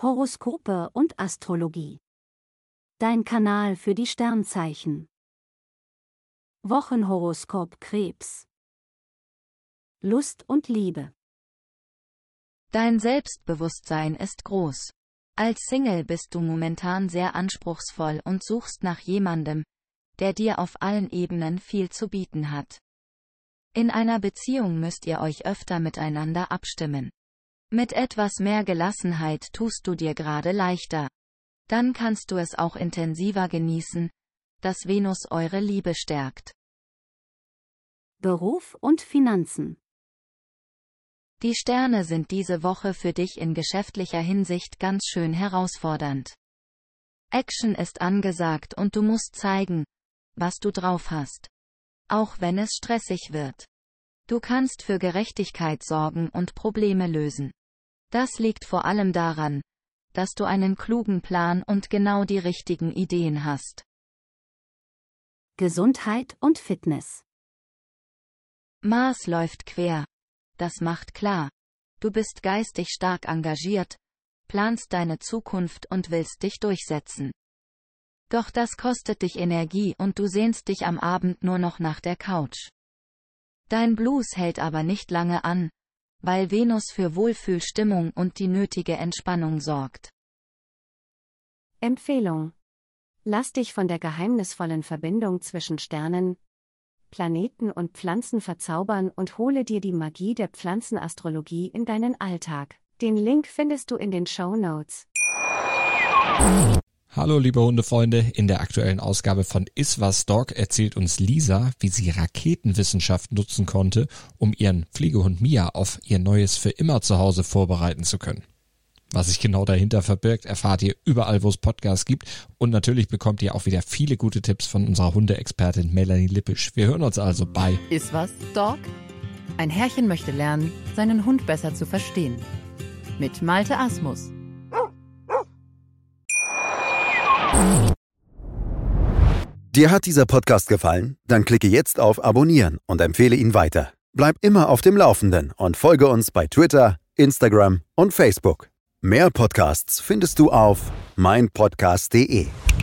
Horoskope und Astrologie. Dein Kanal für die Sternzeichen. Wochenhoroskop Krebs. Lust und Liebe. Dein Selbstbewusstsein ist groß. Als Single bist du momentan sehr anspruchsvoll und suchst nach jemandem, der dir auf allen Ebenen viel zu bieten hat. In einer Beziehung müsst ihr euch öfter miteinander abstimmen. Mit etwas mehr Gelassenheit tust du dir gerade leichter. Dann kannst du es auch intensiver genießen, dass Venus eure Liebe stärkt. Beruf und Finanzen. Die Sterne sind diese Woche für dich in geschäftlicher Hinsicht ganz schön herausfordernd. Action ist angesagt und du musst zeigen, was du drauf hast. Auch wenn es stressig wird. Du kannst für Gerechtigkeit sorgen und Probleme lösen. Das liegt vor allem daran, dass du einen klugen Plan und genau die richtigen Ideen hast. Gesundheit und Fitness. Mars läuft quer. Das macht klar. Du bist geistig stark engagiert, planst deine Zukunft und willst dich durchsetzen. Doch das kostet dich Energie und du sehnst dich am Abend nur noch nach der Couch. Dein Blues hält aber nicht lange an, weil Venus für Wohlfühlstimmung und die nötige Entspannung sorgt. Empfehlung: Lass dich von der geheimnisvollen Verbindung zwischen Sternen, Planeten und Pflanzen verzaubern und hole dir die Magie der Pflanzenastrologie in deinen Alltag. Den Link findest du in den Shownotes. Hallo liebe Hundefreunde, in der aktuellen Ausgabe von Iswas Dog erzählt uns Lisa, wie sie Raketenwissenschaft nutzen konnte, um ihren Pflegehund Mia auf ihr neues für immer Zuhause vorbereiten zu können. Was sich genau dahinter verbirgt, erfahrt ihr überall, wo es Podcasts gibt, und natürlich bekommt ihr auch wieder viele gute Tipps von unserer Hundeexpertin Melanie Lippisch. Wir hören uns also bei Iswas Dog? Ein Herrchen möchte lernen, seinen Hund besser zu verstehen. Mit Malte Asmus. Dir hat dieser Podcast gefallen? Dann klicke jetzt auf Abonnieren und empfehle ihn weiter. Bleib immer auf dem Laufenden und folge uns bei Twitter, Instagram und Facebook. Mehr Podcasts findest du auf meinpodcast.de.